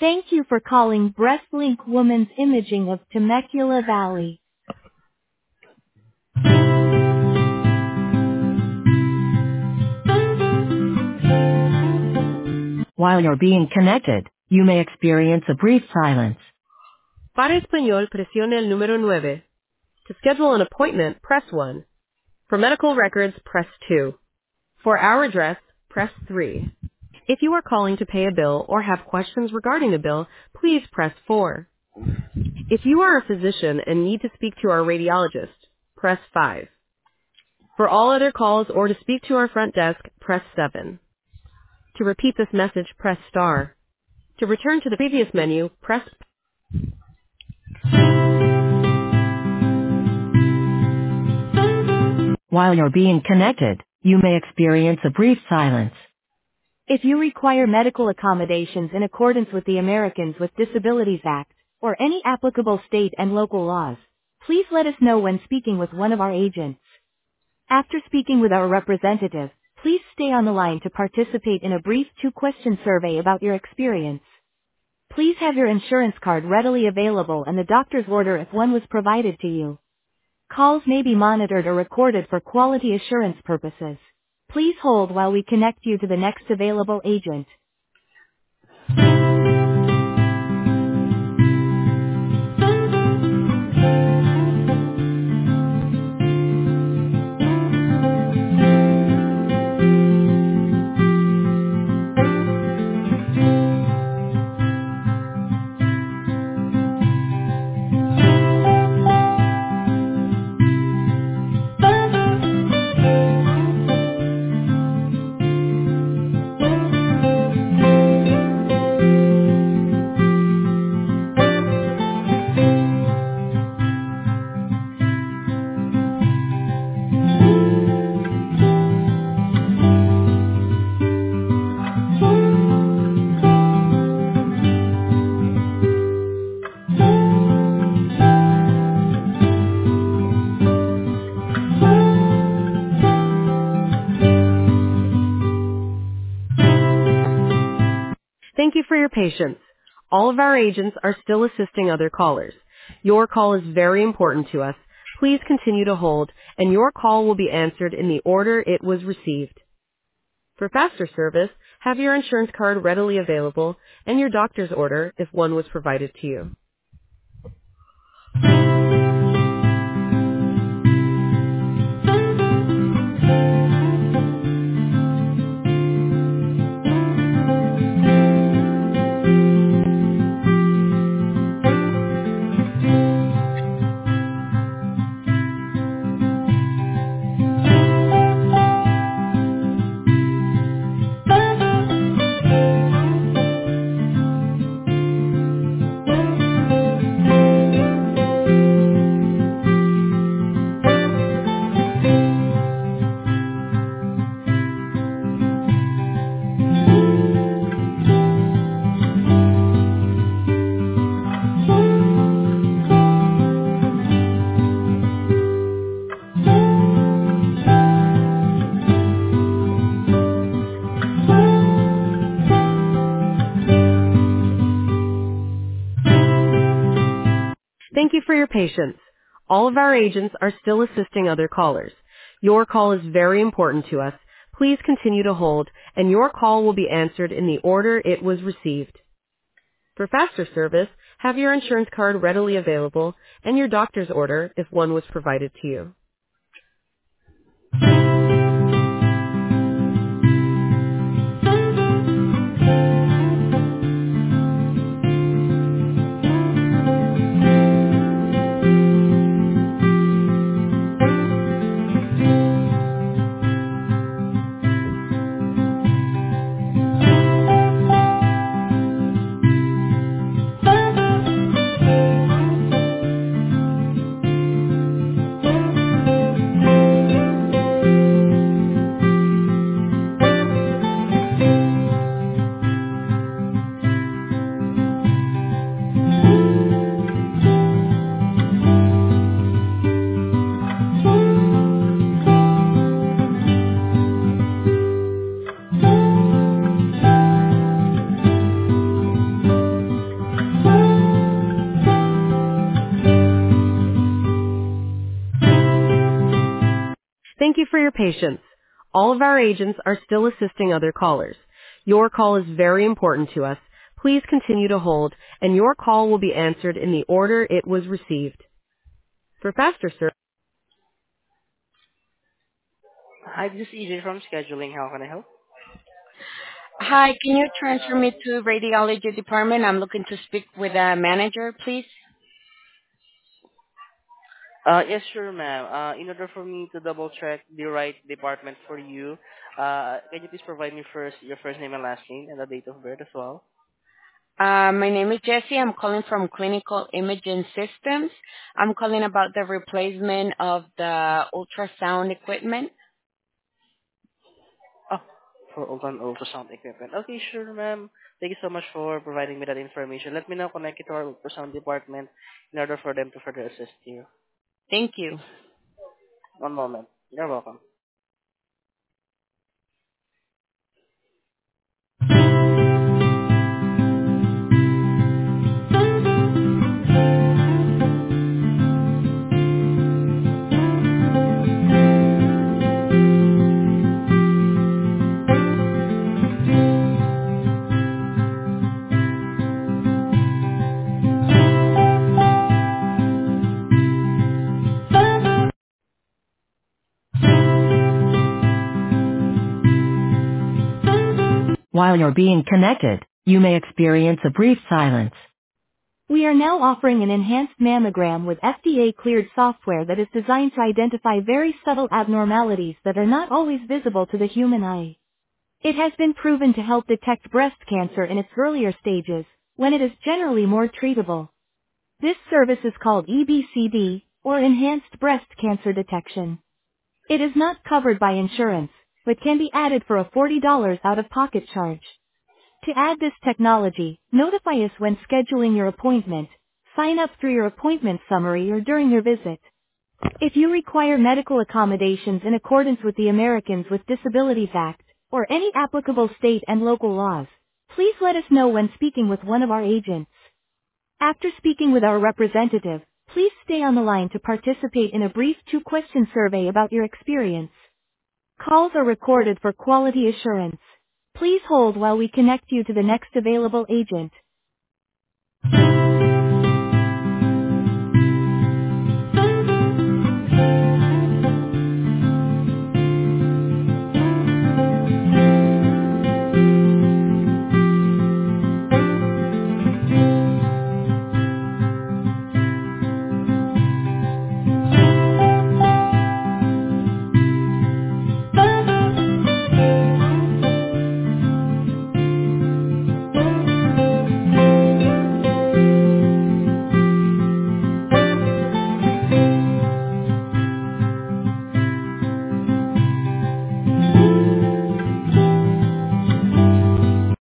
Thank you for calling BreastLink Women's Imaging of Temecula Valley. While you're being connected, you may experience a brief silence. Para español, presione el número 9. To schedule an appointment, press 1. For medical records, press 2. For our address, press 3. If you are calling to pay a bill or have questions regarding a bill, please press 4. If you are a physician and need to speak to our radiologist, press 5. For all other calls or to speak to our front desk, press 7. To repeat this message, press star. To return to the previous menu, press. While you're being connected, you may experience a brief silence. If you require medical accommodations in accordance with the Americans with Disabilities Act, or any applicable state and local laws, please let us know when speaking with one of our agents. After speaking with our representative, please stay on the line to participate in a brief 2-question survey about your experience. Please have your insurance card readily available and the doctor's order if one was provided to you. Calls may be monitored or recorded for quality assurance purposes. Please hold while we connect you to the next available agent. Thank you for your patience. All of our agents are still assisting other callers. Your call is very important to us. Please continue to hold, and your call will be answered in the order it was received. For faster service, have your insurance card readily available and your doctor's order if one was provided to you. Thank you for your patience. All of our agents are still assisting other callers. Your call is very important to us. Please continue to hold, and your call will be answered in the order it was received. For faster service, have your insurance card readily available and your doctor's order if one was provided to you. patience. All of our agents are still assisting other callers. Your call is very important to us. Please continue to hold, and your call will be answered in the order it was received. For faster service. Hi, this is EJ from scheduling. How can I help? Hi, can you transfer me to radiology department? I'm looking to speak with a manager, please. Yes, sure, ma'am. In order for me to double check the right department for you, can you please provide me first your first name and last name and the date of birth as well? My name is Jessie. I'm calling from Clinical Imaging Systems. I'm calling about the replacement of the ultrasound equipment. Oh, for ultrasound equipment. Okay, sure, ma'am. Thank you so much for providing me that information. Let me now connect you to our ultrasound department in order for them to further assist you. Thank you. One moment. You're welcome. While you're being connected, you may experience a brief silence. We are now offering an enhanced mammogram with FDA-cleared software that is designed to identify very subtle abnormalities that are not always visible to the human eye. It has been proven to help detect breast cancer in its earlier stages, when it is generally more treatable. This service is called EBCD, or Enhanced Breast Cancer Detection. It is not covered by insurance, but can be added for a $40 out-of-pocket charge. To add this technology, notify us when scheduling your appointment. Sign up through your appointment summary or during your visit. If you require medical accommodations in accordance with the Americans with Disabilities Act, or any applicable state and local laws, please let us know when speaking with one of our agents. After speaking with our representative, please stay on the line to participate in a brief two-question survey about your experience. Calls are recorded for quality assurance. Please hold while we connect you to the next available agent.